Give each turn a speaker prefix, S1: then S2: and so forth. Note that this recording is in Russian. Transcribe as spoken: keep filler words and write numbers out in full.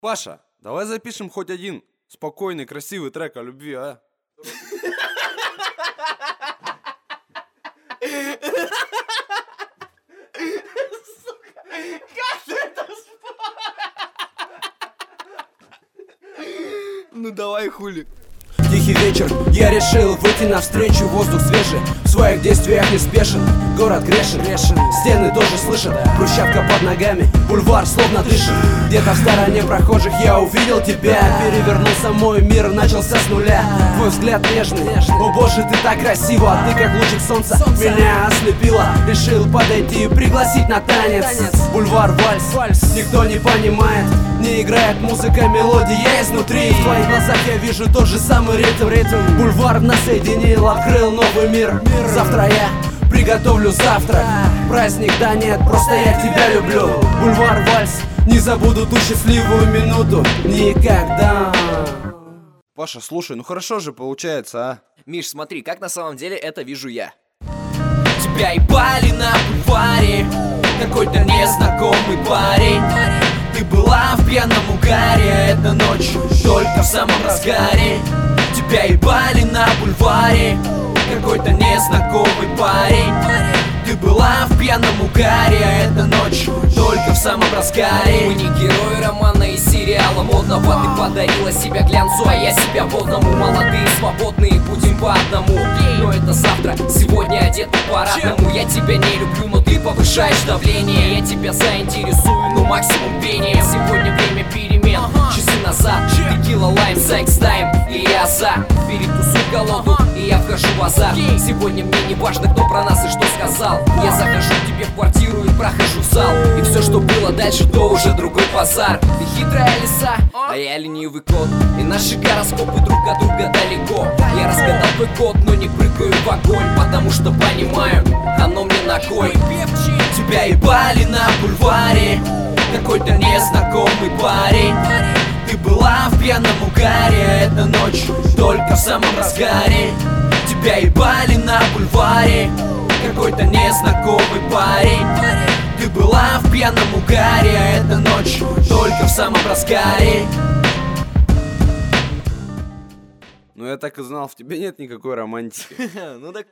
S1: Паша, давай запишем хоть один спокойный, красивый трек о любви, а?
S2: Сука, как ты это вспомнил? Ну давай, хули.
S3: Тихий вечер, я решил выйти навстречу. Воздух свежий, в своих действиях не спешен. Город грешен, грешен, стены тоже слышат. Брусчатка под ногами, бульвар словно дышит. Где-то в стороне прохожих я увидел тебя. Перевернулся мой мир, начался с нуля. Твой взгляд нежный, о боже, ты так красива. Ты как лучик солнца, меня ослепила. Решил подойти и пригласить на танец. Бульвар вальс, никто не понимает. Не играет музыка, мелодия изнутри. В твоих глазах я вижу тот же самый ритм, ритм. Бульвар нас соединил, открыл новый мир. Завтра я приготовлю завтрак. Праздник, да нет, просто я тебя люблю. Бульвар вальс, не забуду ту счастливую минуту никогда.
S1: Паша, слушай, ну хорошо же получается, а?
S2: Миш, смотри, как на самом деле это вижу я. Тебя ебали на бульваре какой-то незнакомый парень. Ты была в пьяном угаре, эта ночь только в самом разгаре. Тебя ебали на бульваре какой-то незнакомый парень. Ты была в пьяном угаре, эта ночь только в самом разгаре. Мы не герои романа и сериала модного. Ты подарила себя глянцу, а я себя водному. Молодые, свободные, будем по одному. Но это завтра, сегодня одет по-парадному. Я тебя не люблю, но ты повышаешь давление. Я тебя заинтересую, ну максимум пением. Сегодня время перемен, часы назад. Текила, лайм, секс, тайм, и я за. Перетусуй голоду, и я вхожу в азарт. Сегодня мне не важно, кто про нас и что сказал. Я захожу к тебе в квартиру и прохожу в зал. И все, что было дальше, то уже другой базар. Ты хитрая лиса, а я ленивый кот. И наши гороскопы друг от друга далеко. Я разгадал твой код, но не прыгаю в огонь, потому что понимаю, оно мне на кой. Тебя ебали на бульваре какой-то незнакомый парень. Ты была в пьяном угаре, эта ночь только в самом разгаре. Тебя ебали на бульваре какой-то незнакомый парень. Ты была в пьяном угаре, эта ночь только в самом разгаре.
S1: Ну я так и знал, в тебе нет никакой романтики.
S2: Ну так